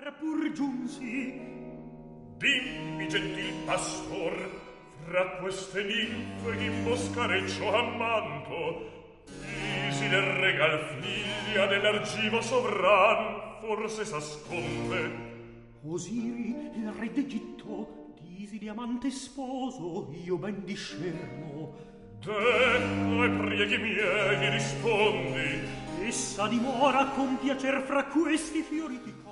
Ora pur giunsi. Dimmi, gentil pastor, fra queste ninfe in boscareccio ammanto, Iside regal figlia dell'argivo sovran, forse s'asconde. Osiri, il re d'Egitto, d'Iside amante sposo, io ben discerno. Ai preghi miei rispondi. Essa dimora con piacer fra questi fioriti